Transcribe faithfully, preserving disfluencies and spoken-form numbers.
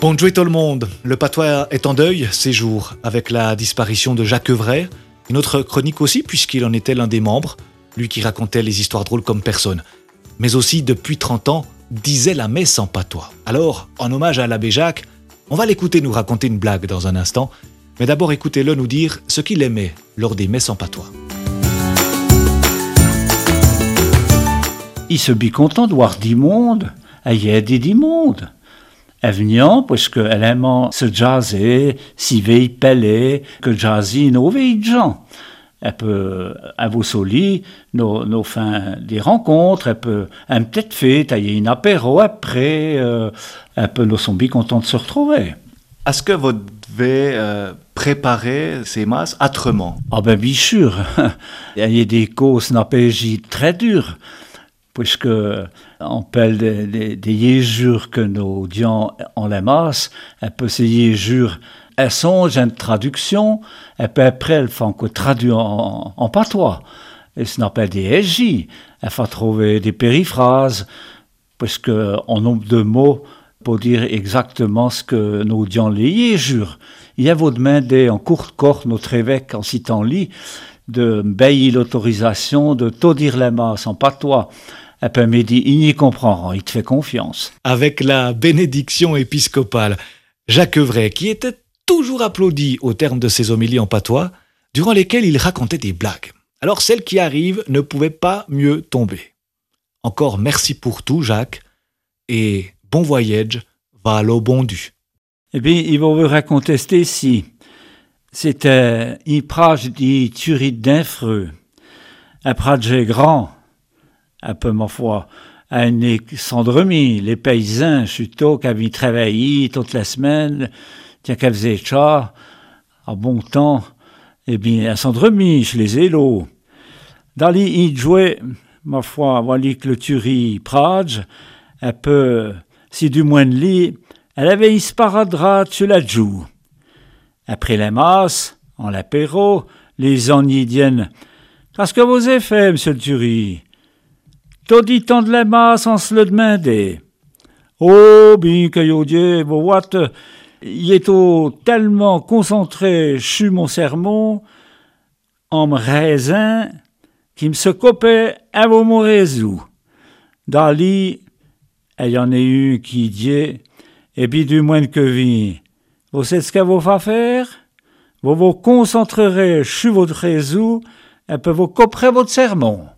Bonjour tout le monde, le patois est en deuil ces jours avec la disparition de Jacques Evray, une autre chronique aussi puisqu'il en était l'un des membres, lui qui racontait les histoires drôles comme personne, mais aussi depuis trente ans disait la messe en patois. Alors, en hommage à l'abbé Jacques, on va l'écouter nous raconter une blague dans un instant, mais d'abord écoutez-le nous dire ce qu'il aimait lors des messes en patois. Il se bit content de voir du monde, il y a des du monde. Elle venait parce qu'elle aimait se jaser, s'y veille peler, que jaser nos vieilles gens. Elle peut avoir soli, nos, nos fins des rencontres, elle peut un peut-être fait, tailler une apéro après, euh, elle peut nous sont bien contents de se retrouver. Est-ce que vous devez euh, préparer ces masses autrement? Ah ben bien sûr, il y a des causes n'appégie très dures. Puisque on parle des, des, des yéjures que nos dions en la masse, un peu ces yéjures, elles sont une traduction, et puis après elles font que traduire en, en patois. Et ce qu'on appelle des égies. Il faut trouver des périphrases, puisque en nombre de mots pour dire exactement ce que nos dions les yéjures. Il y a vous demander en courte corps notre évêque en citant lit de bailler l'autorisation de tout dire la masse en patois. Et puis, il me dit, il y comprend, il te fait confiance. Avec la bénédiction épiscopale, Jacques Evray, qui était toujours applaudi au terme de ses homélies en patois, durant lesquelles il racontait des blagues. Alors, celle qui arrive ne pouvait pas mieux tomber. Encore merci pour tout, Jacques, et bon voyage, va l'au bon du. Eh bien, il va vous raconter ceci. C'était une prage de tuerie d'infreux. Un prage grand. Un peu, ma foi, à une Sandremi, les paysans, chuteaux, qui avaient travaillé toute la semaine, tiens, qu'elles faisaient ça, à bon temps, eh bien, à Sandremi, je les ai l'eau. Dans les ils jouaient, ma foi, voilà que le tuerie prage, un peu, si du moins de lit, elle avait une sparadrap sur la joue. Après la masse, en l'apéro, les enidiennes, qu'est-ce que vous avez fait, monsieur le tuerie? Tout dit tant de la masse sans se le demander. Oh, bien que yo Dieu, vous voyez, il est tellement concentré sur mon sermon, en me raisin, qu'il me se copait à vos mon réseau. Dans lit, il y en a eu qui dit, et puis du moins que vie, vous savez ce qu'il vous va faire? Vous vous concentrerez sur votre réseau, et puis vous couperez votre sermon.